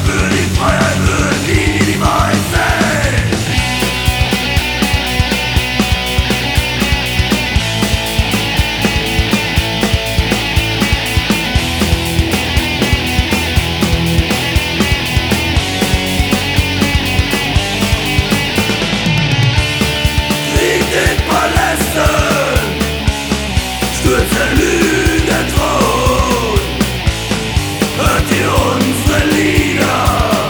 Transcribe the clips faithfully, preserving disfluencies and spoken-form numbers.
für die Freiheit wird nie die Wahrheit sehen. Krieg in Palästen, stürzt der Lügenthron. Hört ihr unsere Lieder,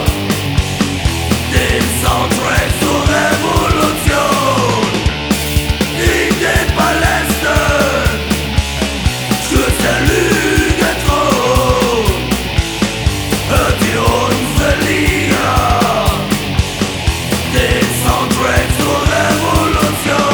den Soundtrack zur Revolution? In den Palästen stürzt der Lügenthron. Hört ihr unsere Lieder, den Soundtrack zur Revolution?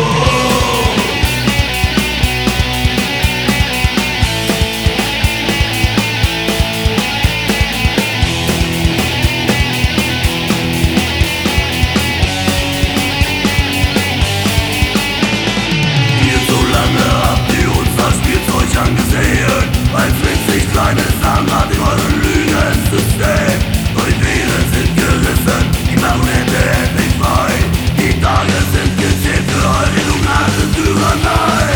Angesehen, als winzig kleines Zahnrad in eurem Lügensystem. Eure Seelen sind gerissen, die Marionette endlich frei. Die Tage sind gezählt für eure illuminate Tyrannei.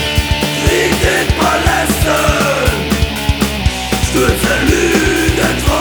Stürzt der Lügenthron.